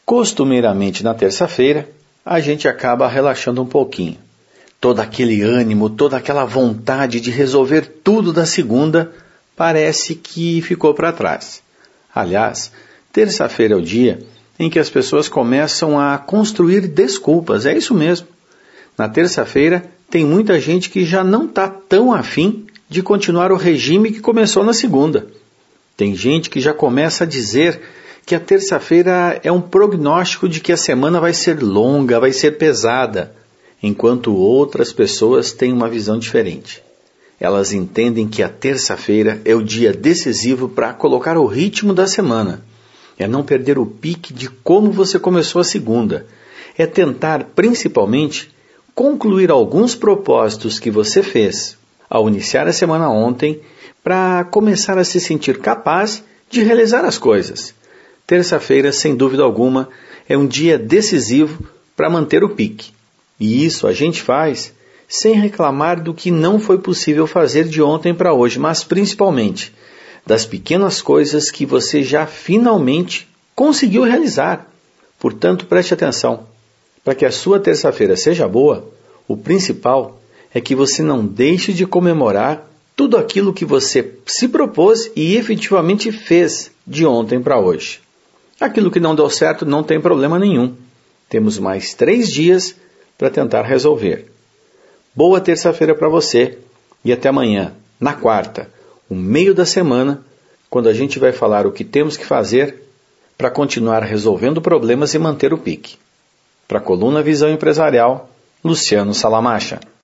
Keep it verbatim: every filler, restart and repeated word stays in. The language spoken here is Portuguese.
Costumeiramente na terça-feira, a gente acaba relaxando um pouquinho. Todo aquele ânimo, toda aquela vontade de resolver tudo da segunda parece que ficou para trás. Aliás, terça-feira é o dia em que as pessoas começam a construir desculpas, é isso mesmo. Na terça-feira, tem muita gente que já não está tão afim de continuar o regime que começou na segunda. Tem gente que já começa a dizer que a terça-feira é um prognóstico de que a semana vai ser longa, vai ser pesada, enquanto outras pessoas têm uma visão diferente. Elas entendem que a terça-feira é o dia decisivo para colocar o ritmo da semana. É não perder o pique de como você começou a segunda. É tentar, principalmente, concluir alguns propósitos que você fez ao iniciar a semana ontem para começar a se sentir capaz de realizar as coisas. Terça-feira, sem dúvida alguma, é um dia decisivo para manter o pique. E isso a gente faz sem reclamar do que não foi possível fazer de ontem para hoje, mas principalmente das pequenas coisas que você já finalmente conseguiu realizar. Portanto, preste atenção. Para que a sua terça-feira seja boa, o principal é que você não deixe de comemorar tudo aquilo que você se propôs e efetivamente fez de ontem para hoje. Aquilo que não deu certo não tem problema nenhum. Temos mais três dias para tentar resolver. Boa terça-feira para você e até amanhã, na quarta, o meio da semana, quando a gente vai falar o que temos que fazer para continuar resolvendo problemas e manter o pique. Para a coluna Visão Empresarial, Luciano Salamacha.